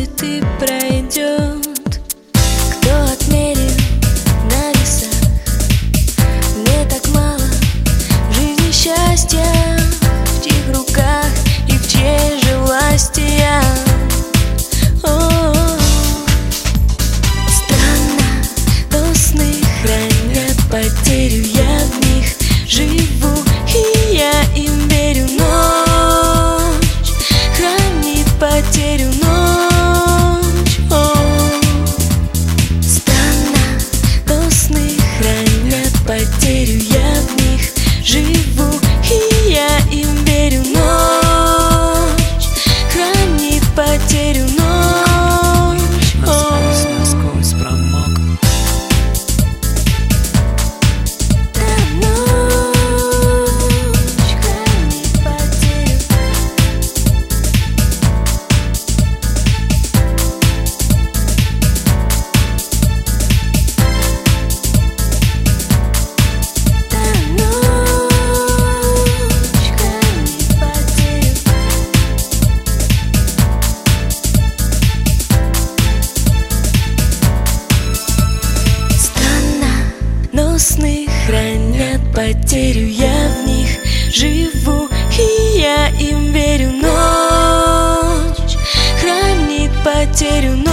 будет и пройдет. Кто отмерил на весах? Мне так мало в жизни счастья, в чьих руках и в чьей же власти я. Странно, но сны хранят потерю, я в них живу, и я им верю. Ночь хранит потерю, ночь. Странно, но сны хранят потерю, я в них живу, и я им верю. Ночь хранит потерю, ночь. Насквозь промок. Сны хранят потерю, я в них живу, и я им верю. Ночь хранит потерю, ночь.